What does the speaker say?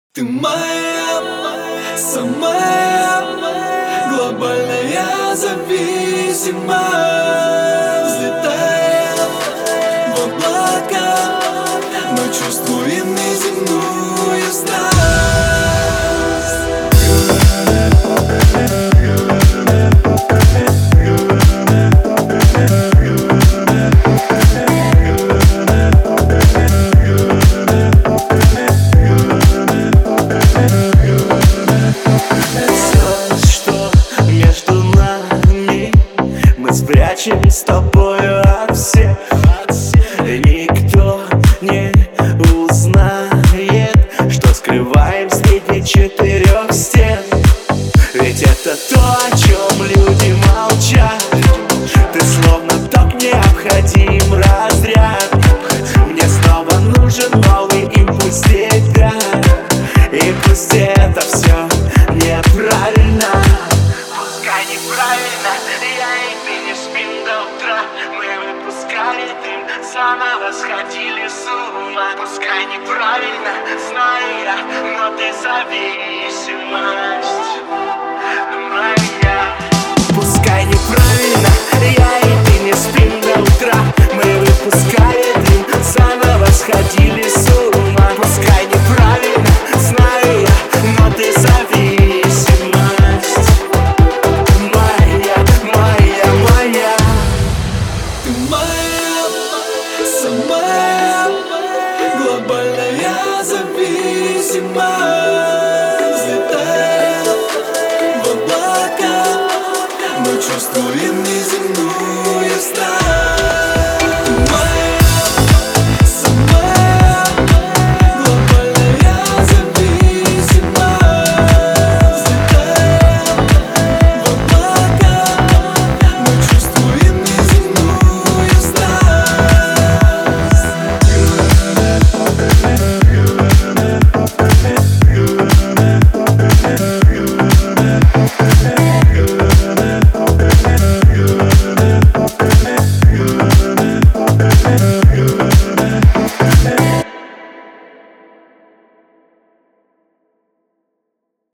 Ты моя, самая глобальная зависимость. Взлетая в облака, но чувствуем неземную страсть. Спрячем с тобою от всех, никто не узнает, что скрываем среди четырех стен. Ведь это то, о чем люди молчат. Ты словно ток, необходим разряд. Мне снова нужен новый импульс тебя. И пусть это все неправильно, пускай неправильно, я и ты не спим до утра. Мы выпускали дым, заново сходили с ума. Пускай неправильно, знаю я, но ты зависимость моя. Пускай неправильно, я и ты не спим до утра. Мы выпускали дым, заново сходили с ума. Пускай неправильно, знаю я, но ты зависимость моя, моя, моя. Ты моя, самая глобальная зависимость.